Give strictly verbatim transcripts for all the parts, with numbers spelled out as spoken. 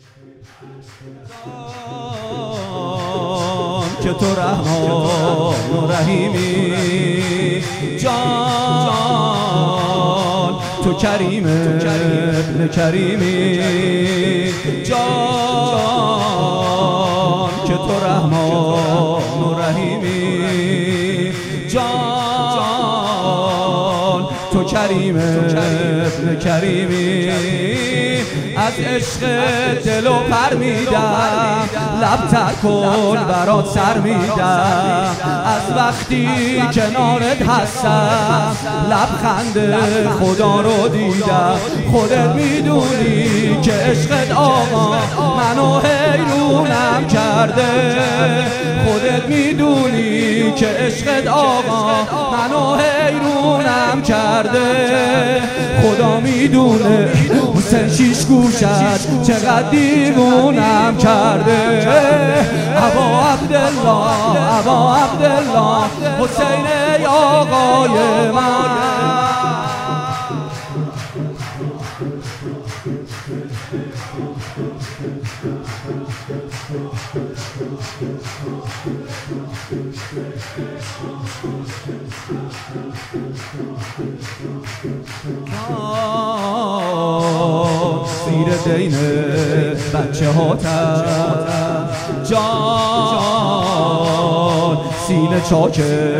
که تو رحمان و رحیمی جان، تو کریم ابن کریمی جان، که تو رحمان و رحیمی جان، تو کریم ابن کریمی. از عشق دل و پر میدم، لب تر کن برات سر میدم. از وقتی کنارت هستم لبخند خدا رو دیدم. خودت میدونی که عشقت آقا منو حیرونم کرده. خودت میدونی که عشقت آقا منو حیرونم کرده. خدا میدونه حسین شیش گوشت چقدر دیوونم کرده. ابا عبدالله ابا عبدالله حسین ای آقای من. سیر دین بچه هاتم جان، سینه چاک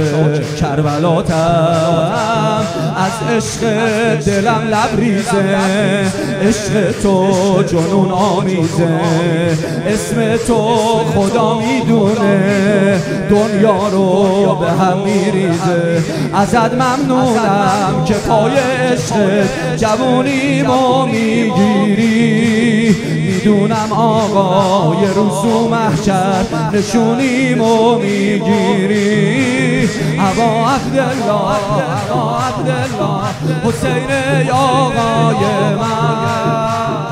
کربلاتم. از عشق دلم لبریزه، عشق تو جنون آمیزه. اسم تو خدا میدونه دنیا رو به هم میریزه. ازت ممنونم که پای عشق جوونیمو میگیری. میدونم آقا یه روز و محشر نشونیمو میگیری. ابا عبدالله ابا عبدالله حسین ای آقای من.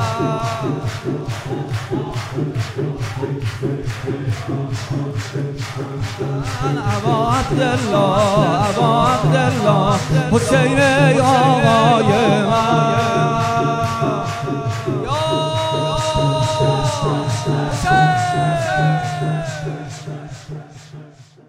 ابا عبدالله ابا عبدالله حسین ای آقای